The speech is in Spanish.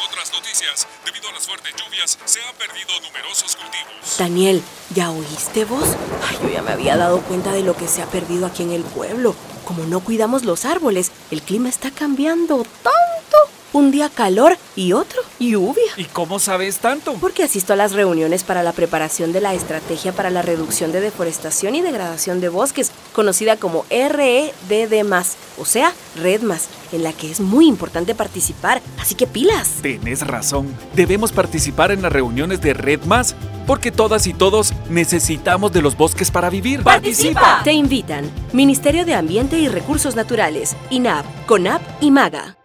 otras noticias, debido a las fuertes lluvias, se han perdido numerosos cultivos. Daniel, ¿ya oíste vos? Ay, yo ya me había dado cuenta de lo que se ha perdido aquí en el pueblo. Como no cuidamos los árboles, el clima está cambiando tanto. Un día calor y otro lluvia. ¿Y cómo sabes tanto? Porque asisto a las reuniones para la preparación de la estrategia para la reducción de deforestación y degradación de bosques, conocida como REDD+, o sea, Red+, en la que es muy importante participar. Así que pilas. Tenés razón. Debemos participar en las reuniones de Red+, porque todas y todos necesitamos de los bosques para vivir. ¡Participa! Te invitan Ministerio de Ambiente y Recursos Naturales, INAP, CONAP y MAGA.